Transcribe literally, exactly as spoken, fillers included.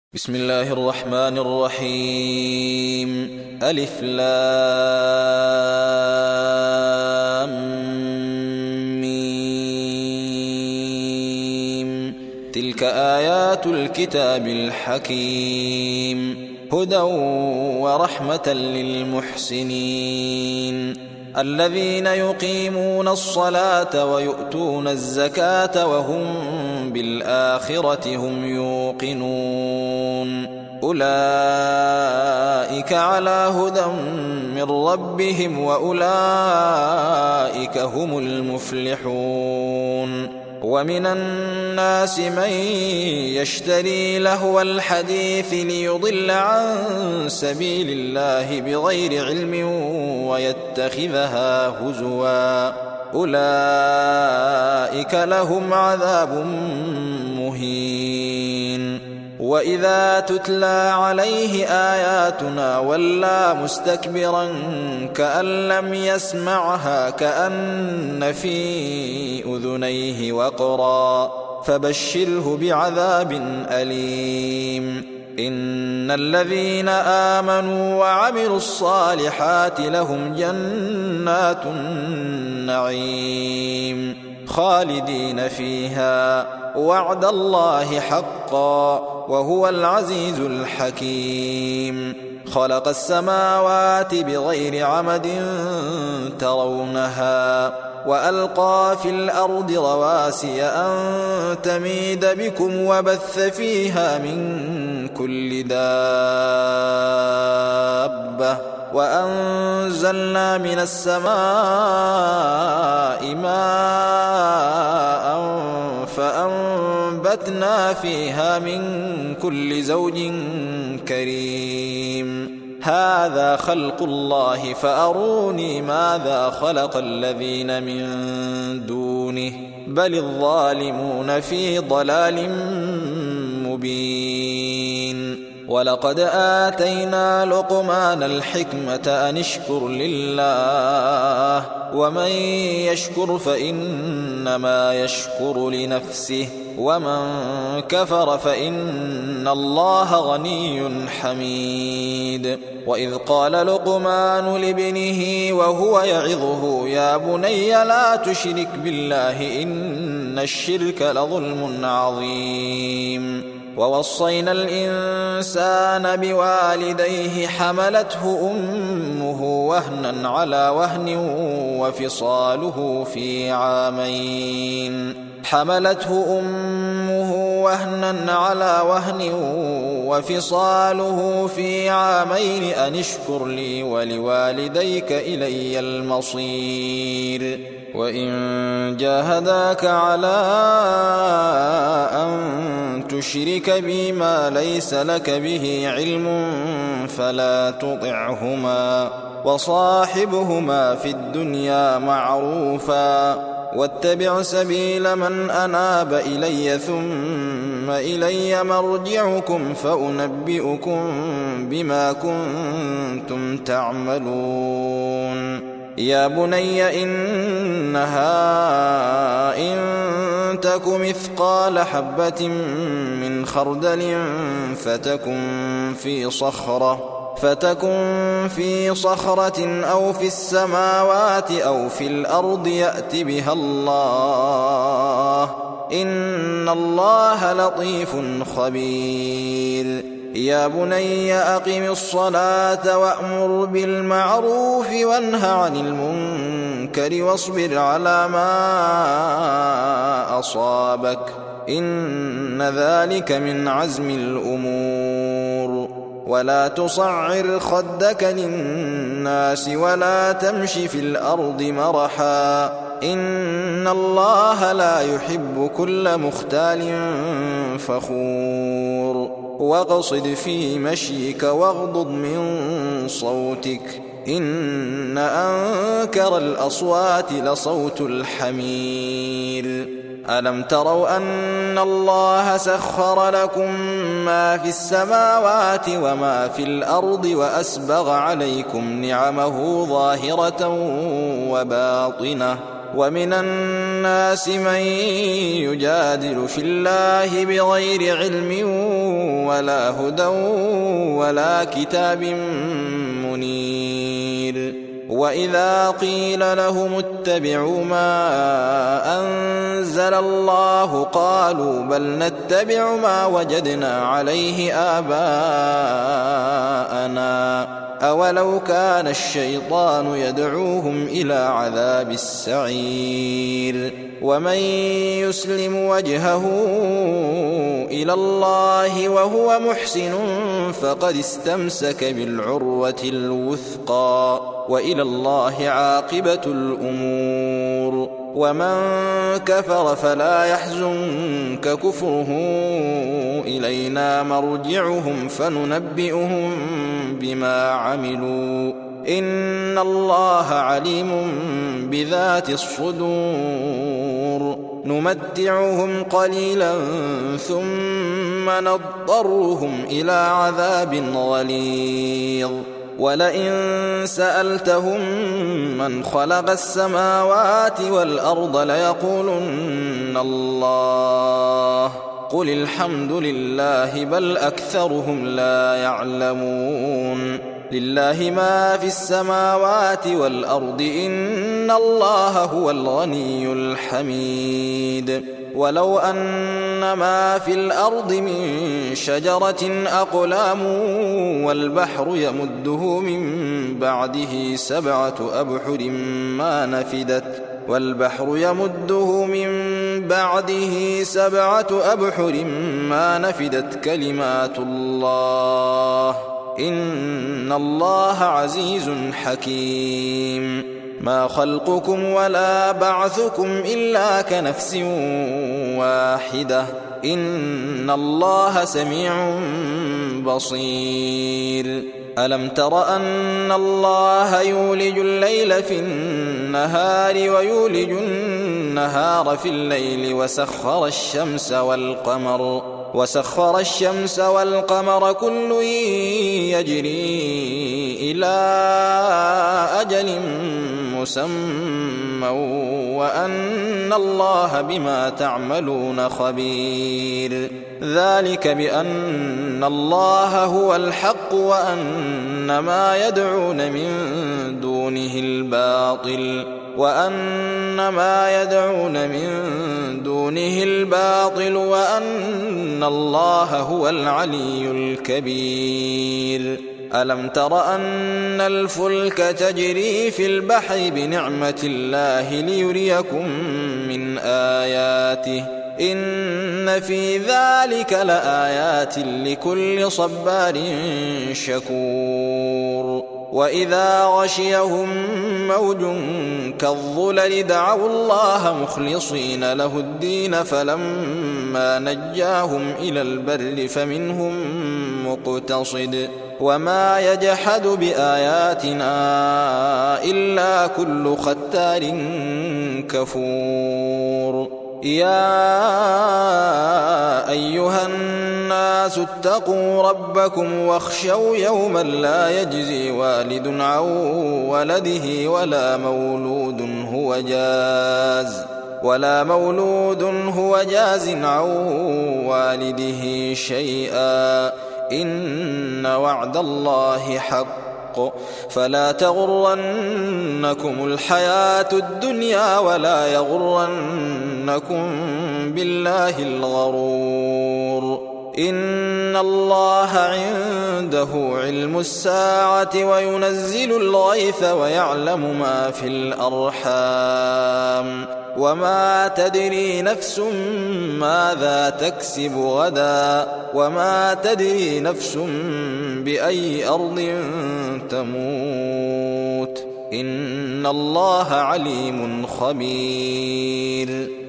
بسم الله الرحمن الرحيم. ألف لام ميم. تلك آيات الكتاب الحكيم، هدى ورحمة للمحسنين الذين يقيمون الصلاة ويؤتون الزكاة وهم بالآخرة هم يوقنون. أولئك على هدى من ربهم وأولئك هم المفلحون. ومن الناس من يشتري لهو الحديث ليضل عن سبيل الله بغير علم ويتخذها هزوا، أولئك لهم عذاب مهين. وإذا تتلى عليه آياتنا ولى مستكبرا كأن لم يسمعها كأن في أذنيه وقرا، فبشره بعذاب أليم. إن الذين آمنوا وعملوا الصالحات لهم جنات النعيم خالدين فيها، وعد الله حقا وهو العزيز الحكيم. خلق السماوات بغير عمد ترونها وألقى في الأرض رواسي أن تميد بكم وبث فيها من كل دابة، وأنزلنا من السماء ماء فأنبتنا فيها من كل زوج كريم. هذا خلق الله فأروني ماذا خلق الذين من دونه، بل الظالمون في ضلال مبين. ولقد آتينا لقمان الحكمة أن اشكر لله، ومن يشكر فإنما يشكر لنفسه، ومن كفر فإن الله غني حميد. وإذ قال لقمان لابنه وهو يعظه يا بني لا تشرك بالله إن الشرك لظلم عظيم. ووصينا الإنسان بوالديه حملته أمه وهنا على وهن وفصاله في عامين حملته أمه وهنا على وهن وفصاله في عامين أن اشكر لي ولوالديك إلي المصير. وإن جاهداك على أن تشرك بي ما ليس لك به علم فلا تطعهما، وصاحبهما في الدنيا معروفا، واتبع سبيل من أناب إلي ثم إلي مرجعكم فأنبئكم بما كنتم تعملون. يا بني إنها إن تك مثقال حبة من خردل فتكن في صخرة فتكن في صخرة أو في السماوات أو في الأرض يأت بها الله، إن الله لطيف خبير. يا بني أقم الصلاة وأمر بالمعروف وانه عن المنكر واصبر على ما أصابك، إن ذلك من عزم الأمور. ولا تصعر خدك للناس ولا تمش في الأرض مرحا، إن الله لا يحب كل مختال فخور. واقصد في مشيك واغضض من صوتك، إن أنكر الأصوات لصوت الحمير. ألم تروا أن الله سخر لكم ما في السماوات وما في الأرض وأسبغ عليكم نعمه ظاهرة وباطنة، ومن الناس من يجادل في الله بغير علم ولا هدى ولا كتاب منير. وإذا قيل لهم اتبعوا ما أنزل الله قالوا بل نتبع ما وجدنا عليه آباءنا أولو كان الشيطان يدعوهم إلى عذاب السعير. ومن يسلم وجهه إلى الله وهو محسن فقد استمسك بالعروة الوثقى وإلى الله عاقبة الأمور. ومن كفر فلا يحزنك كفره إلينا مرجعهم فننبئهم بما عملوا إن الله عليم بذات الصدور. نمتعهم قليلا ثم نضطرهم إلى عذاب غليظ. ولئن سألتهم من خلق السماوات والأرض ليقولن الله قل الحمد لله بل أكثرهم لا يعلمون. لله ما في السماوات والأرض إن الله هو الغني الحميد. ولو أن ما في الأرض من شجرة أقلام والبحر يمده من بعده سبعة أبحر ما نفدت والبحر يمده من بعده سبعة أبحر ما نفدت كلمات الله إن الله عزيز حكيم. ما خلقكم ولا بعثكم إلا كنفس واحدة إن الله سميع بصير. ألم تر أن الله يولج الليل في النهار ويولج النهار في الليل وسخر الشمس والقمر وسخر الشمس والقمر كل يجري إلى أجل مسمى وأن الله بما تعملون خبير. ذلك بأن الله هو الحق وأن ما يدعون من دونه الباطل وأن ما يدعون من دونه الباطل وأن الله هو العلي الكبير. ألم تر أن الفلك تجري في البحر بنعمة الله ليريكم من آياته إن في ذلك لآيات لكل صبار شكور. وإذا غشيهم موج كالظلل دعوا الله مخلصين له الدين فلما نجاهم إلى البر فمنهم مقتصد وما يجحد بآياتنا إلا كل ختار كفور. يا أيها الناس اتقوا ربكم واخشوا يوما لا يجزي والد عن ولده ولا مولود هو جاز ولا مولود هو جاز عن والده شيئا إن وعد الله حق فلا تغرنكم الحياة الدنيا ولا يغرنكم بالله الغرور. إن الله عنده علم الساعة وينزل الغيث ويعلم ما في الأرحام وما تدري نفس ماذا تكسب غدا وما تدري نفس بأي أرض تموت إن الله عليم خبير.